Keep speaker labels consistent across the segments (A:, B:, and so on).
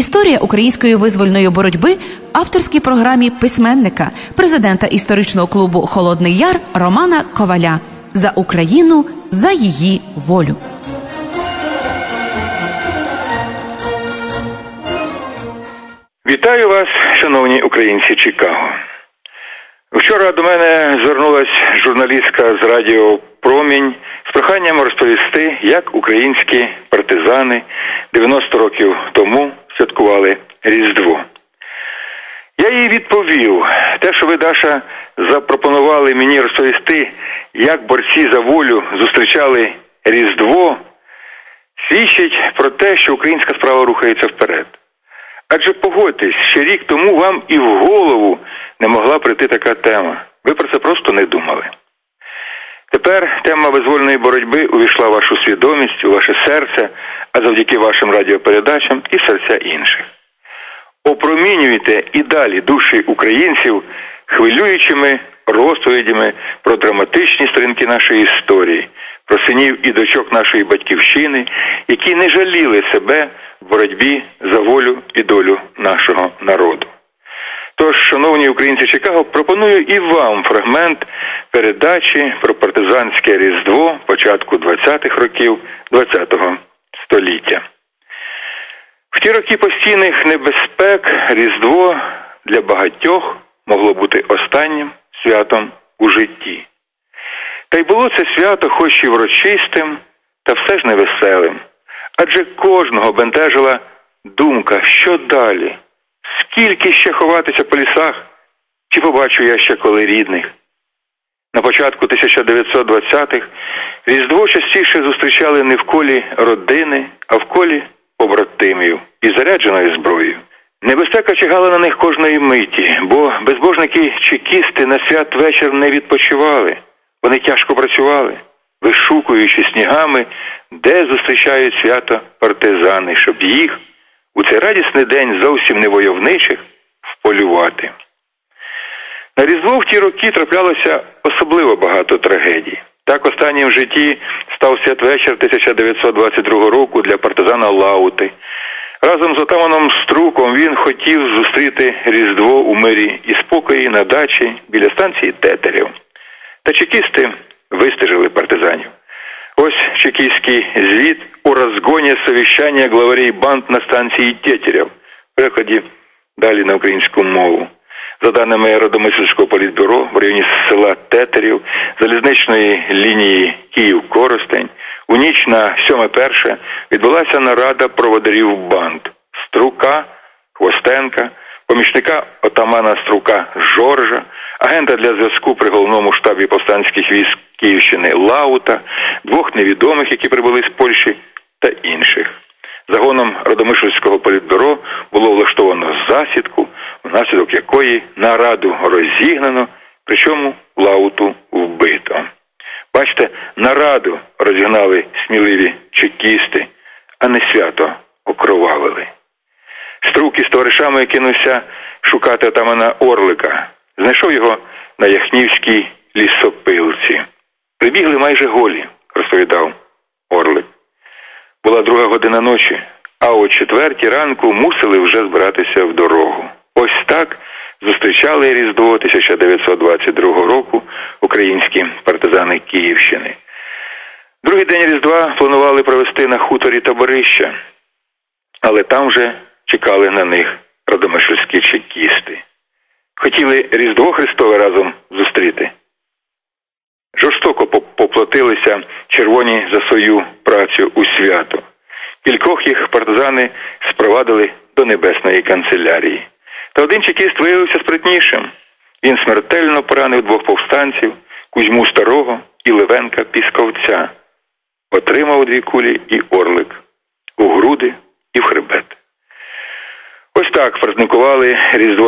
A: Історія української визвольної боротьби в авторській програмі письменника, президента історичного клубу «Холодний Яр» Романа Коваля. За Україну, за її волю.
B: Вітаю вас, шановні українці Чикаго. Вчора до мене звернулась журналістка з радіо «Промінь» з проханням розповісти, як українські партизани 90 років тому святкували Різдво. Я їй відповів, те, що ви, Даша, запропонували мені розповісти, як борці за волю зустрічали Різдво, свідчить про те, що українська справа рухається вперед. Адже погодьтесь, ще рік тому вам і в голову не могла прийти така тема. Ви про це просто не думали. Тепер тема визвольної боротьби увійшла в вашу свідомість, у ваше серце, а завдяки вашим радіопередачам і в серця інших. Опромінюйте і далі душі українців хвилюючими розповідями про драматичні сторінки нашої історії, про синів і дочок нашої батьківщини, які не жаліли себе в боротьбі за волю і долю нашого народу. Тож, шановні українці Чикаго, пропоную і вам фрагмент передачі про партизанське Різдво початку 20-х років ХХ століття. В ті роки постійних небезпек Різдво для багатьох могло бути останнім святом у житті. Та й було це свято хоч і врочистим, та все ж невеселим. Адже кожного бентежила думка, що далі? Скільки ще ховатися по лісах? Чи побачу я ще коли рідних? На початку 1920-х Різдво частіше зустрічали не в колі родини, а в колі побратимів із зарядженою зброєю. Небезпека чигала на них кожної миті, бо безбожники-чекісти на святвечір не відпочивали. Вони тяжко працювали, вишукуючи снігами, де зустрічають свято партизани, щоб їх у цей радісний день зовсім не войовничих вполювати. На Різдво в ті роки траплялося особливо багато трагедій. Так останнім в житті став святвечір 1922 року для партизана Лаути. Разом з отаманом Струком він хотів зустріти Різдво у мирі і спокої на дачі біля станції Тетерів. Та чекісти вистежили партизанів. Ось чекістський звіт у розгоні совіщання главарей банд на станції Тетерів. В перекладі далі на українську мову. За даними Родомисльського політбюро, в районі села Тетерів, залізничної лінії Київ-Коростень, у ніч на 7-1 відбулася нарада проводирів банд Струка, Хвостенка, помічника отамана Струка Жоржа, агента для зв'язку при головному штабі повстанських військ Київщини Лаута, двох невідомих, які прибули з Польщі, та інших. Загоном Родомишльського політбюро було влаштовано засідку, внаслідок якої нараду розігнано, причому Лауту вбито. Бачите, нараду розігнали сміливі чекісти, а не свято окровавили. Струк із товаришами кинувся шукати отамана Орлика. Знайшов його на Яхнівській лісопилці. Прибігли майже голі, розповідав Орлик. Була 2 година ночі, а о 4 ранку мусили вже збиратися в дорогу. Ось так зустрічали Різдво 1922 року українські партизани Київщини. Другий день Різдва планували провести на хуторі Таборища, але там вже чекали на них родомишльські чекісти. Хотіли Різдво Христове разом зустріти. Жорстоко поплатилися червоні за свою працю у свято. Кількох їх партизани спровадили до Небесної канцелярії. Та один чекіст виявився спритнішим. Він смертельно поранив 2 повстанців, Кузьму Старого і Левенка Пісковця. Отримав 2 кулі і Орлик у груди і в хребет. Ось так праздникували Різдво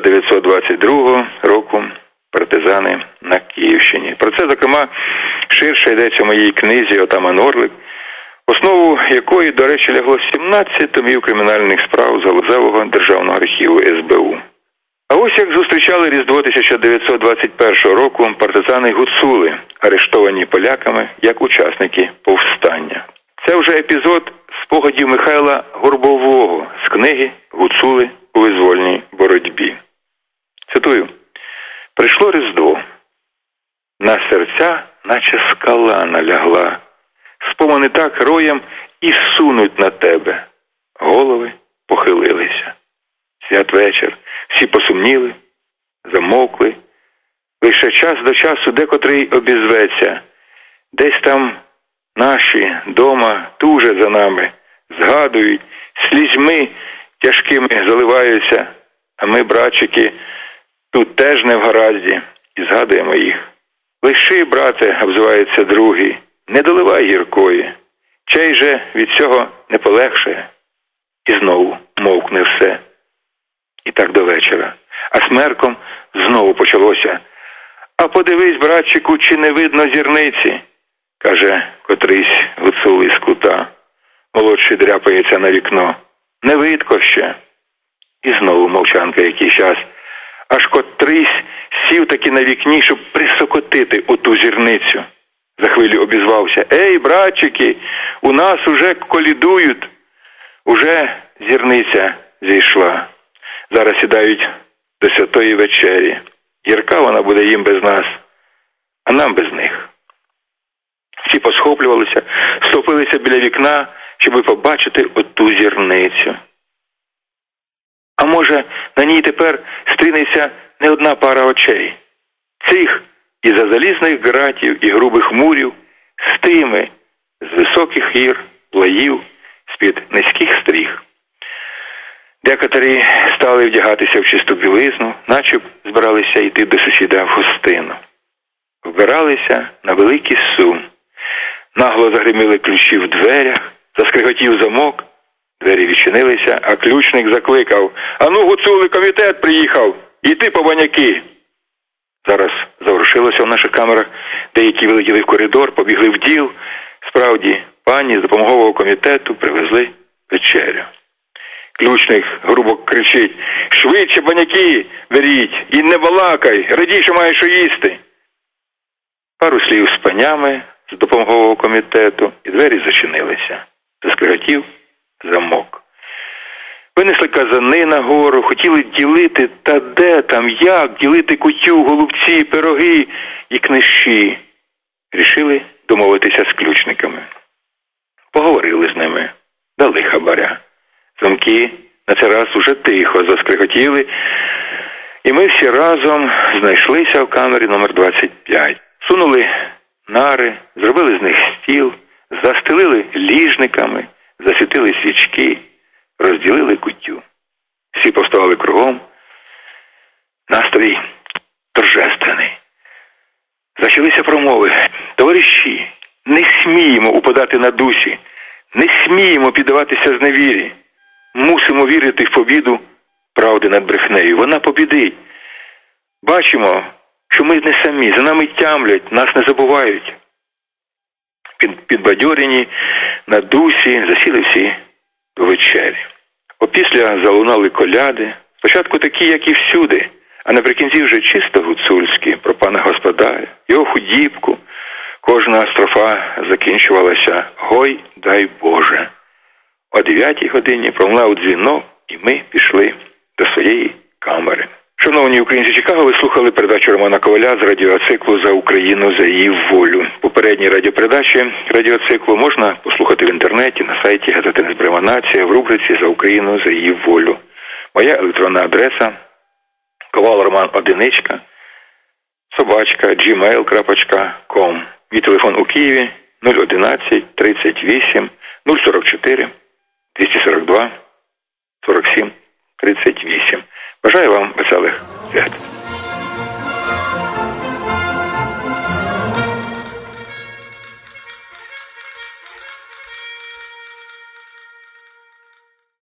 B: 1922 року партизани на Київщині. Про це, зокрема, ширше йдеться в моїй книзі «Отаман Орлик», основу якої, до речі, лягло 17 томів кримінальних справ з Галузевого державного архіву СБУ. А ось як зустрічали Різдво 1921 року партизани Гуцули, арештовані поляками як учасники повстання. Це вже епізод спогадів Михайла Горбового з книги «Гуцули у визвольній боротьбі». Цитую. «Прийшло Різдво. На серця, наче скала налягла. Спомини так роєм і сунуть на тебе. Голови похилилися. Святвечір. Всі посумніли, замовкли. Лише час до часу декотрий обізветься. Десь там наші дома тужать за нами, згадують, слізьми тяжкими заливаються, а ми, братчики, тут теж не в гаразді і згадуємо їх. Лиши, брате, обзивається другий, не доливай гіркої, чай же від цього не полегшає. І знову мовкне все. І так до вечора. А смерком знову почалося. А подивись, братчику, чи не видно зірниці, каже котрийсь гуцул із кута. Молодший дряпається на вікно. Не видко ще. І знову мовчанка якийсь час. Аж котрийсь сів таки на вікні, щоб присокотити оту зірницю. За хвилю обізвався. Ей, братчики, у нас уже колідують. Уже зірниця зійшла. Зараз сідають до святої вечері. Гірка вона буде їм без нас, а нам без них. Всі посхоплювалися, стопилися біля вікна, щоб побачити оту зірницю. А може, на ній тепер стрінеться не одна пара очей. Цих із-за залізних ґратів і грубих мурів, з тими, з високих гір, плаїв, з-під низьких стріх. Декотрі стали вдягатися в чисту білизну, наче б збиралися йти до сусіда в гостину. Вбиралися на великий сум. Нагло загриміли ключі в дверях, заскриготів замок, двері відчинилися, а ключник закликав: «Ану, гуцули, комітет приїхав, іди по баняки!» Зараз заворушилося в наших камерах, деякі вилетіли в коридор, побігли в діл. Справді, пані з допомогового комітету привезли вечерю. Ключник грубо кричить: «Швидше баняки беріть і не балакай, радій, що маєш що їсти!» Пару слів з панями з допомогового комітету, і двері зачинилися. Заскриготів замок. Винесли казани нагору, хотіли ділити, та де там, як ділити кутю, голубці, пироги і книжі. Рішили домовитися з ключниками. Поговорили з ними, дали хабаря. Замки на цей раз уже тихо заскриготіли, і ми всі разом знайшлися в камері номер 25. Сунули нари, зробили з них стіл, застелили ліжниками, засвітили свічки, розділили кутю. Всі повставали кругом. Настрій торжественний. Зачалися промови. Товариші, не сміємо упадати на дусі, не сміємо піддаватися зневірі. Мусимо вірити в побіду правди над брехнею. Вона побідить. Бачимо, що ми не самі, за нами тямлять, нас не забувають. Підбадьорені на дусі засіли всі до вечері. Опісля залунали коляди, спочатку такі, як і всюди, а наприкінці вже чисто гуцульські, про пана господаря, його худібку. Кожна строфа закінчувалася «Гой, дай Боже». О 9-й годині пролунав дзвінок, і ми пішли до своєї камери. Шановні українці Чикаго, ви слухали передачу Романа Коваля з радіоциклу «За Україну, за її волю». Попередні радіопередачі радіоциклу можна послухати в інтернеті, на сайті газети «Незбрема нація» в рубриці «За Україну, за її волю». Моя електронна адреса koval1@gmail.com. Мій телефон у Києві 011 38 044 242 47 38. Бажаю вам веселих свят.